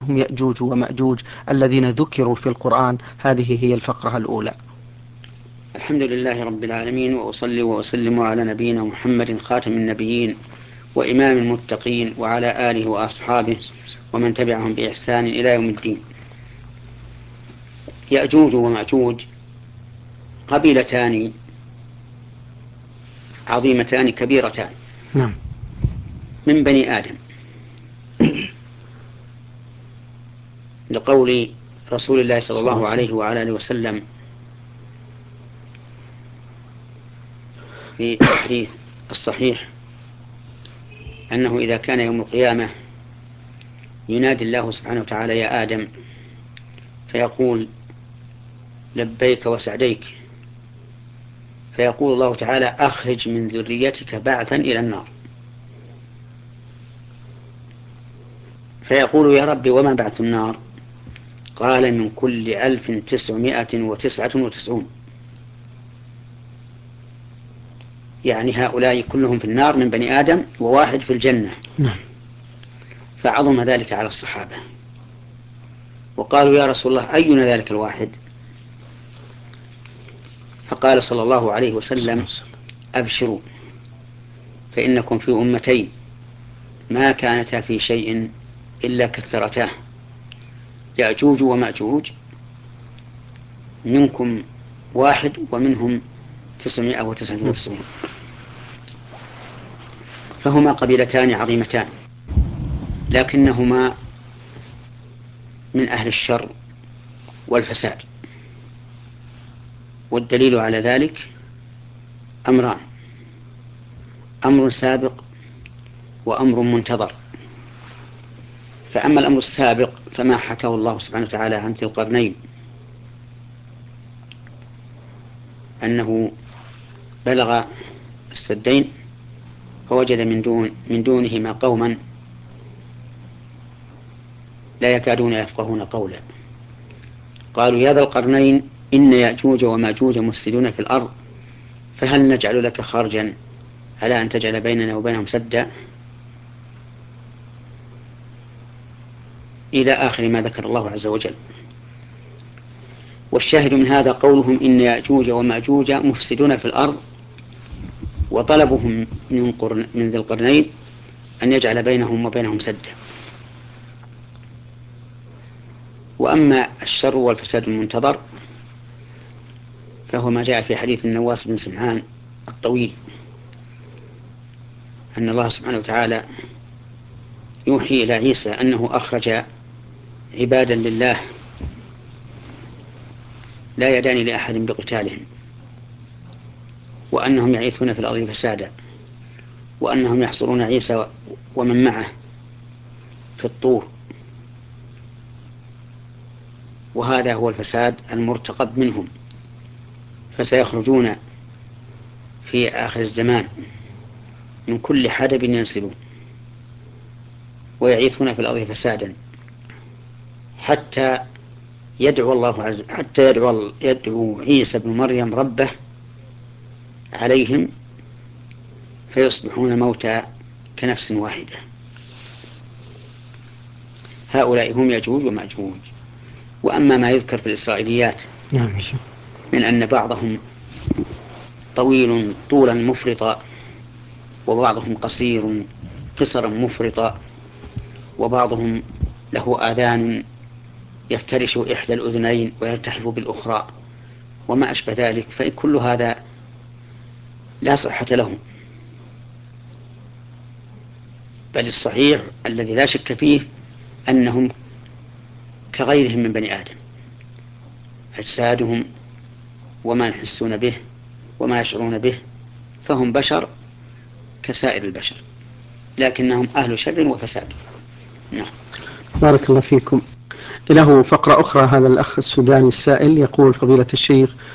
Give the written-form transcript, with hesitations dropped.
هم يأجوج ومأجوج الذين ذكروا في القرآن؟ هذه هي الفقرة الأولى. الحمد لله رب العالمين، وأصلي وأسلم على نبينا محمد خاتم النبيين وإمام المتقين، وعلى آله وأصحابه ومن تبعهم بإحسان إلى يوم الدين. يأجوج ومأجوج قبيلتان عظيمتان كبيرتان نعم. من بني آدم، لقول رسول الله صلى صلى الله عليه الله وسلم. عليه وعلى آله وسلم في الحديث الصحيح أنه إذا كان يوم القيامة ينادي الله سبحانه وتعالى: يا آدم، فيقول: لبيك وسعديك. فيقول الله تعالى: أخرج من ذريتك بعثا إلى النار. فيقول: يا رب، وما بعث النار؟ قال: من كل 1999، يعني هؤلاء كلهم في النار من بني آدم وواحد في الجنة. نعم. فعظم ذلك على الصحابة، وقالوا: يا رسول الله، أينا ذلك الواحد؟ فقال صلى الله عليه صلى الله وسلم: عليه وسلم. أبشروا، فإنكم في أمتين ما كانتا في شيء إلا كثرتاه، يأجوج ومأجوج، منكم واحد ومنهم 999. فهما قبيلتان عظيمتان، لكنهما من أهل الشر والفساد. والدليل على ذلك أمران: أمر سابق وأمر منتظر. فأما الأمر السابق فما حكاه الله سبحانه وتعالى عن ذي القرنين، أنه بلغ السدين فوجد من دونهما قوما لا يكادون يفقهون قولا. قالوا: يا ذا القرنين، إن يأجوج ومأجوج مفسدون في الأرض، فهل نجعل لك خرجا على أن تجعل بيننا وبينهم سدا، إلى آخر ما ذكر الله عز وجل. والشاهد من هذا قولهم: إن يأجوج ومأجوج مفسدون في الأرض، وطلبهم من ذي القرنين أن يجعل بينهم وبينهم سدا. وأما الشر والفساد المنتظر فهو ما جاء في حديث النواس بن سمعان الطويل، أن الله سبحانه وتعالى يوحي إلى عيسى أنه أخرج عبادا لله لا يدان لأحد بقتالهم، وأنهم يعيثون في الأرض فسادا، وأنهم يحصرون عيسى ومن معه في الطور. وهذا هو الفساد المرتقب منهم، فسيخرجون في آخر الزمان من كل حدب ينسلون ويعيثون في الأرض فسادا، حتى يدعو عيسى بن مريم ربه عليهم فيصبحون موتى كنفس واحدة. هؤلاء هم يأجوج ومأجوج. وأما ما يذكر في الإسرائيليات نعم. من أن بعضهم طويل طولا مفرطا، وبعضهم قصير قصرا مفرطا، وبعضهم له آذان يفترش إحدى الأذنين ويلتحف بالأخرى وما أشبه ذلك، فكل هذا لا صحة له. بل الصحيح الذي لا شك فيه أنهم كغيرهم من بني آدم، أجسادهم وما يحسون به وما يشعرون به، فهم بشر كسائر البشر، لكنهم أهل شر وفساد. نعم. بارك الله فيكم. له فقرة أخرى هذا الأخ السوداني السائل، يقول: فضيلة الشيخ،